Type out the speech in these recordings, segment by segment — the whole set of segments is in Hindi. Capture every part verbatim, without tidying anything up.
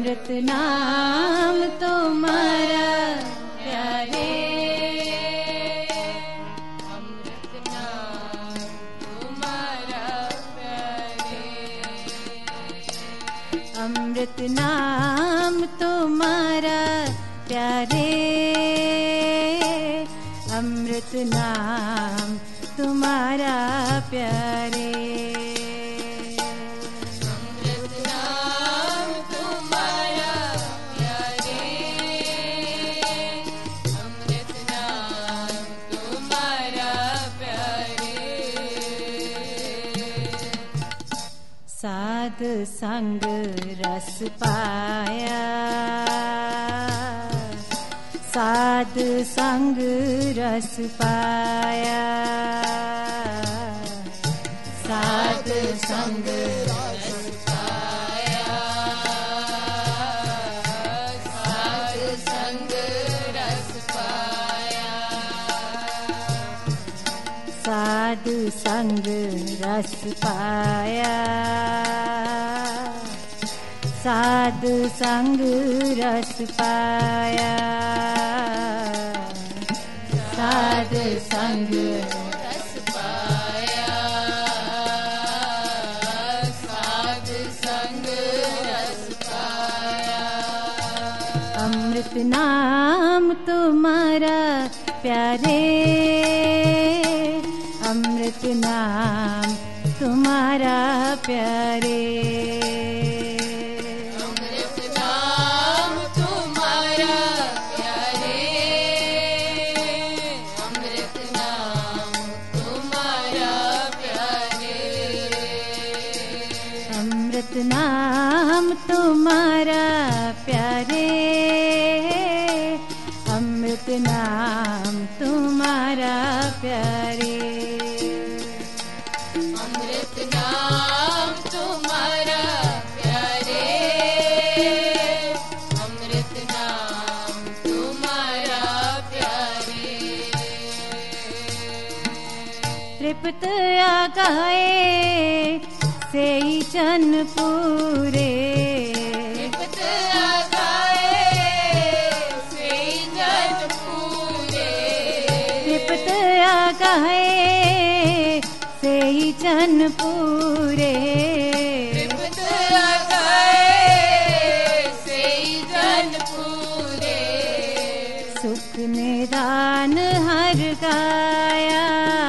अमृत नाम तुम्हारा प्यारे, अमृत नाम तुम्हारा प्यारे, अमृत नाम तुम्हारा प्यारे, अमृत नाम तुम्हारा प्यारे, अमृत नाम तुम्हारा प्यारे, अमृत नाम तुम्हारा प्यारे, साध संग रस पाया, साध संग रस पाया, साध संग रस पाया, साध संग रस पाया, साध संग रस पाया, साध संग रस पाया, साध संग रस पाया, साध संग रस पाया, अमृत नाम तुम्हारा प्यारे, अमृत नाम तुम्हारा प्यारे, अमृत नाम तुम्हारा प्यारे, अमृत नाम तुम्हारा प्यारे, अमृत नाम तुम्हारा प्यारे, अमृत नाम तुम्हारा प्यारे, अमृत नाम तुम्हारा प्यारे, अमृत नाम तुम्हारा प्यारे, तृप्त आगाए से ही जन पूरे, तृप्त आगाए से जन पूरे, तृप्त आगाए से ही जन पूरे, तृप्त आगाए से जन पूरे, सुख निदान हर गाया,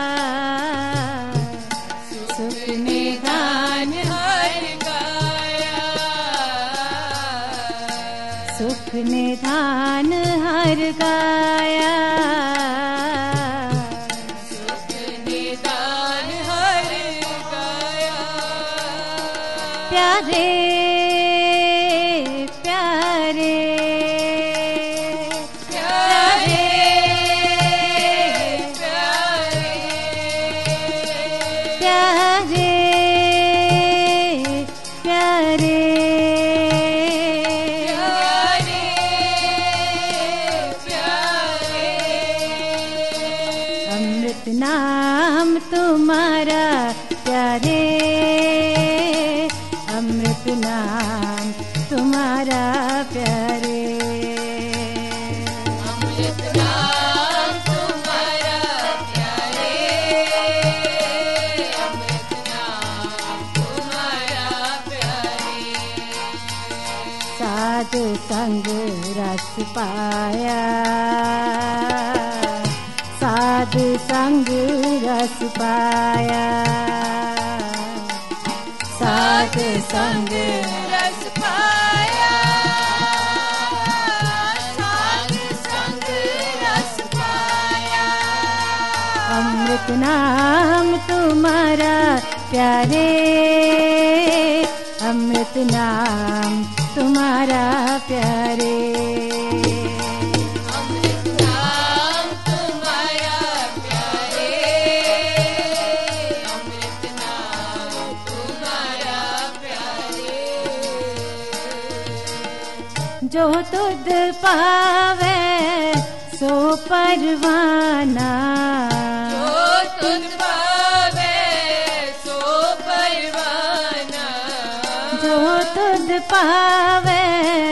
सुख निदान हर गाया, सुख निधान हर गाया, सुख निदान हर गाया, प्यारे प्यारे प्यारे प्यारे प्यारे प्यारे प्यारे प्यारे, अमृत नाम तुम्हारा प्यारे, अमृत नाम तुम्हारा प्यारे, अमृत नाम तुम्हारा प्यारे, अमृत नाम तुम्हारा प्यारे, साध संग रस पाया, साध संग रस पाया, साध संग रस पाया, साध संग रस पाया, अमृत नाम तुम्हारा प्यारे, अमृत नाम तुम्हारा प्यारे, अमृत नाम तुम्हारा प्यारे, अमृत नाम तुम्हारा प्यारे, जो तुध पावे सो परवाना, जो तुझ पावे सो परवाना, जो तुध पावे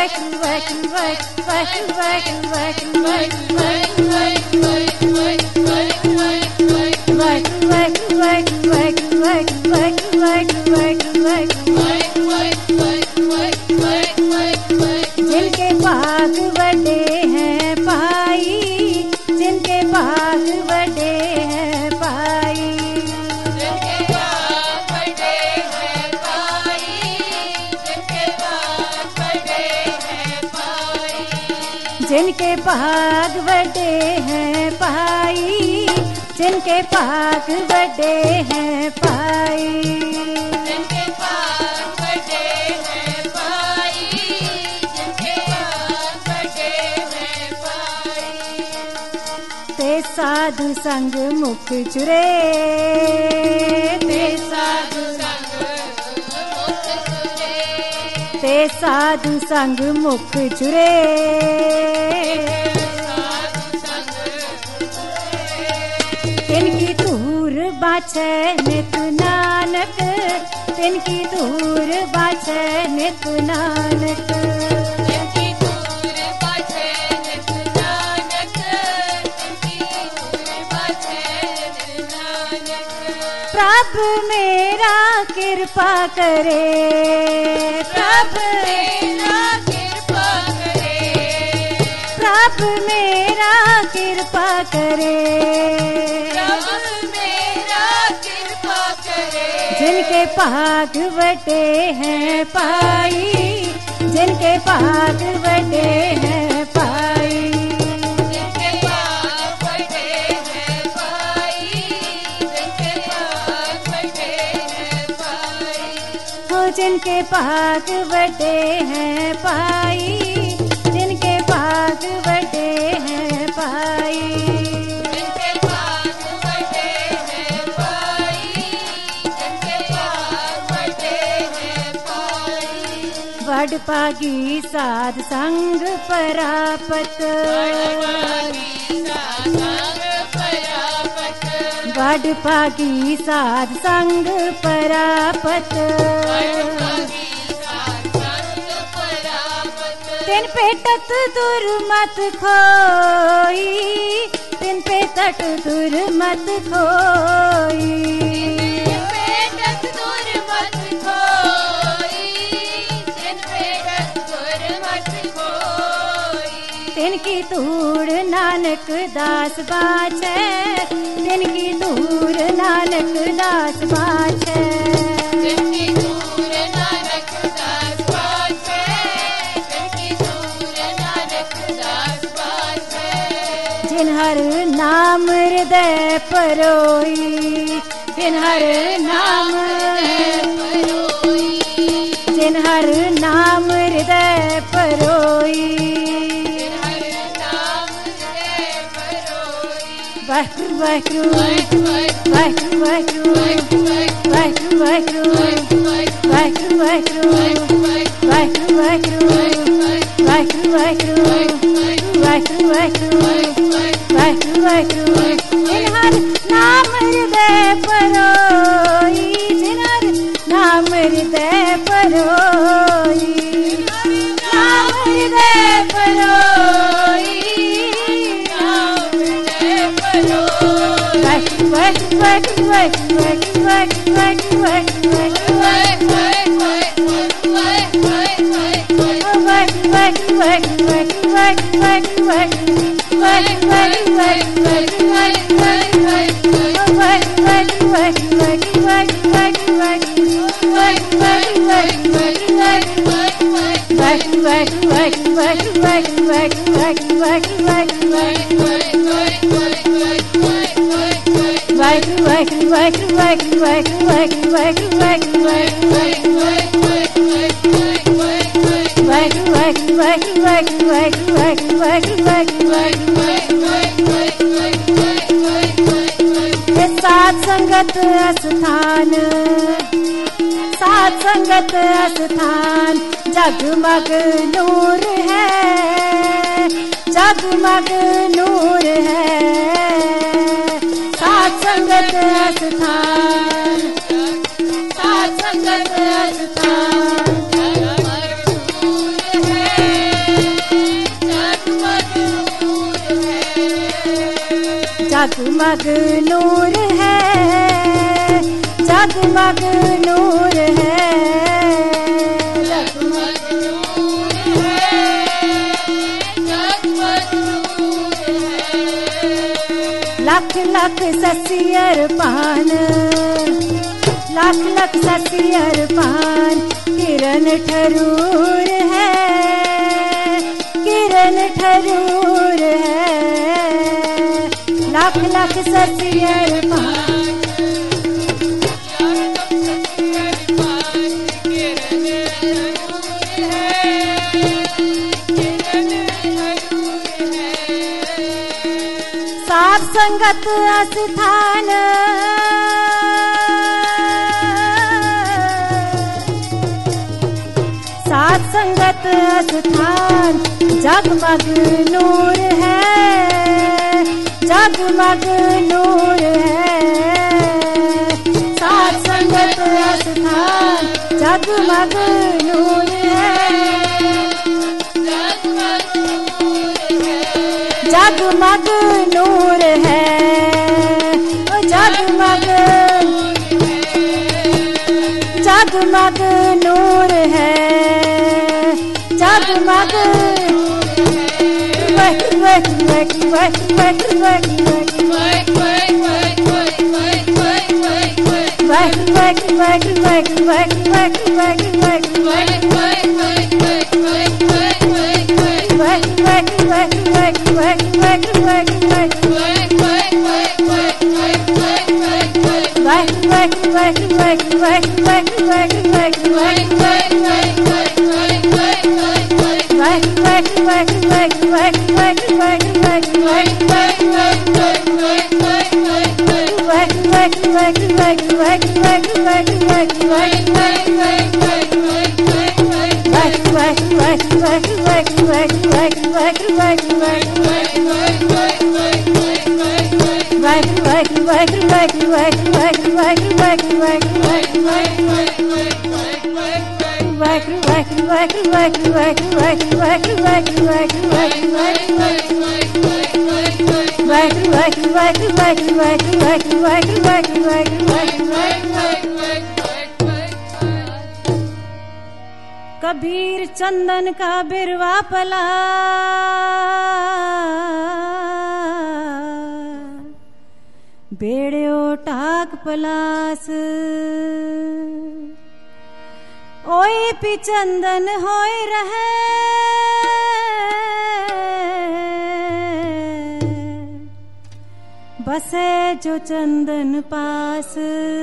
वाहिगुरु वाहिगुरु वाहिगुरु वाहिगुरु वाहिगुरु वाहिगुरु वाहिगुरु वाहिगुरु वाहिगुरु। जिनके भाग बड़े हैं पाई, जिनके भाग बड़े हैं पाई, जिनके भाग बड़े हैं पाई, जिनके भाग बड़े हैं पाई, जिनके भाग बड़े हैं पाई, जिनके भाग बड़े हैं पाई, जिनके भाग बड़े हैं पाई, जिनके भाग बड़े हैं पाई। ते साधु संग मुख चुरे, ते साधु संग मुख चुरे, ते साधु संग मुख चुरे, साधु संग तिनकी धूर बाछे नित नानक, तिनकी धूर बाछे नित नानक। जिनकी दूर बाछे नित नानक, जिनकी दूर बाछे नित नानक। प्रभु मेरा कृपा करे, प्रभु मेरा कृपा करे, प्रभु मेरा कृपा करे, प्रभु मेरा कृपा करे। जिनके भाग बटे हैं पाई, जिनके भाग बटे हैं पाई, जिनके भाग बड़े हैं पाई, जिनके भाग बड़े हैं पाई, हो जिनके भाग बटे हैं पाई, जिनके भाग बटे हैं पाई। जिनके भाग बड़े हैं पाई, जिनके भाग बड़े हैं पाई। वड पागी साध संग परापत, वड पागी साध संग परापत, तिन पे तट दुर्मत खोई, तिन पे तट दुर्मत खोई, तिनकी धूड़ नानक दास बाछे, तिनकी धूड़ नानक दास बाछे। जिन हर नाम हृदय परोई, जिन हर नाम जिन हर नाम हृदय परोई, वाहिगुरु वाहिगुरु वाहिगुरु वाहिगुरु वाहिगुरु वाहिगुरु वाहिगुरु वाहिगुरु वाहिगुरु वाहिगुरु वाहिगुरु वाहिगुरु वाहिगुरु वाहिगुरु वाहिगुरु। जिन हर नाम हृदय परोई, जिन हर नाम हृदय परोई, नाम हृदय परोई, वाहिगुरु वाहिगुरु वाहिगुरु वाहिगुरु वाहिगुरु सात संगत स्थान, सात संगत स्थान जगमग नूर है, जगमग नूर है। सात संगत स्थान, सात संगत स्थान जगमग नूर है, जगमग नूर है, जगमग नूर है, जगमग नूर है, जगमग नूर है। लख लख ससियर पान, लख लख ससियर पान, किरण ठरूर है, किरण ठरूर है। लख लख ससियर पान, साध संगत अस्थान, साध संगत अस्थान, जगमग नूर है, जगमग नूर है। साध संगत अस्थान, जगमग नूर है, जगमग नूर है, जगमग जगमग नूर है, जगमग वह वह वह वह वह वह कबीर चंदन का बिरवा पला, बेड़ो टाक पलास, ओए पी चंदन होए रहे, बसे जो चंदन पास,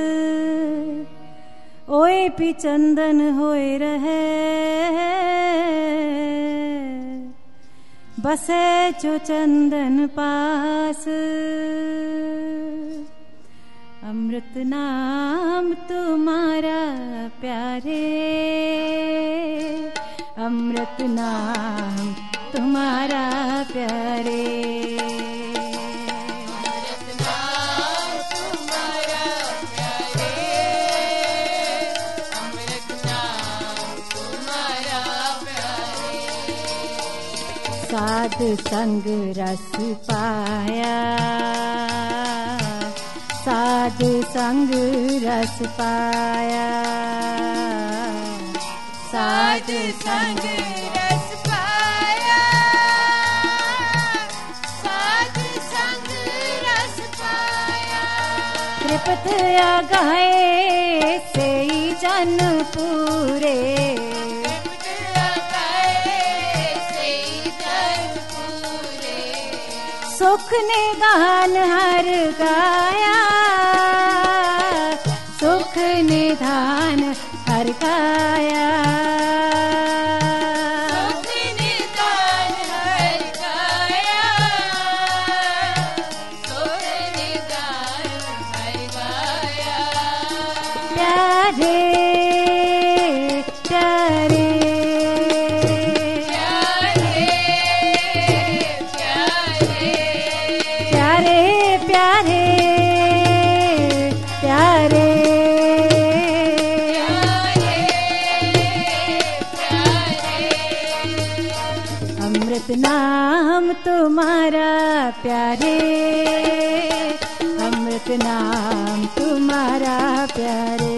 ओए पी चंदन होए रहे, बसे जो चंदन पास। अमृत नाम तुम्हारा प्यारे, अमृत नाम तुम्हारा प्यारे, साध संग रस पाया, साध संग रस पाया, साध संग रस पाया, साध संग रस पाया। कृपत आगाए से जन पूरे, सुख निधान हर गाया, सुख निधान हर गाया, सुख निधान हर गाया, सुख निधान हर गाया। प्यारे प्यारे नाम तो तुम्हारा प्यारे, अमृत नाम तुम्हारा प्यारे,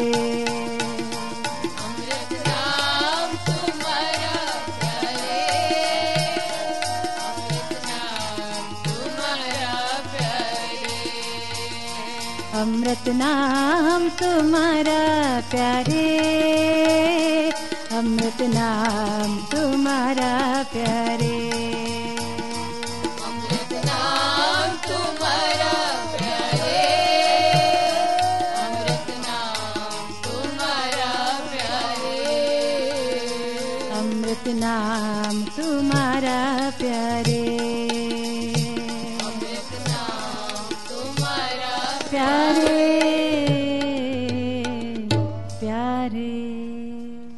अमृत नाम तुम्हारा प्यारे, अमृत नाम तुम्हारा प्यारे, अमृत नाम तुम्हारा प्यारे, अमृत नाम तुम्हारा प्यारे, अमृत नाम तुम्हारा प्यारे, अमृत नाम तुम्हारा प्यारे, अमृत नाम तुम्हारा प्यारे प्यारे।